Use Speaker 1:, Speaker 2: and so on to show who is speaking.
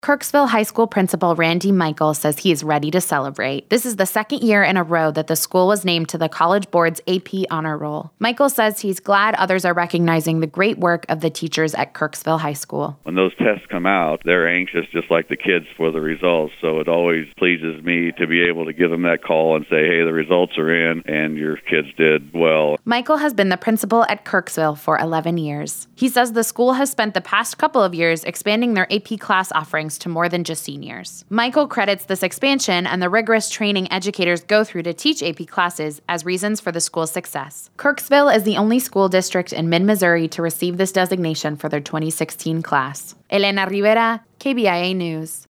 Speaker 1: Kirksville High School principal Randy Michael says he is ready to celebrate. This is the second year in a row that the school was named to the College Board's AP Honor Roll. Michael says he's glad others are recognizing the great work of the teachers at Kirksville High School.
Speaker 2: When those tests come out, they're anxious just like the kids for the results, so it always pleases me to be able to give them that call and say, hey, the results are in and your kids did well.
Speaker 1: Michael has been the principal at Kirksville for 11 years. He says the school has spent the past couple of years expanding their AP class offerings to more than just seniors. Michael credits this expansion and the rigorous training educators go through to teach AP classes as reasons for the school's success. Kirksville is the only school district in mid-Missouri to receive this designation for their 2016 class. Elena Rivera, KBIA News.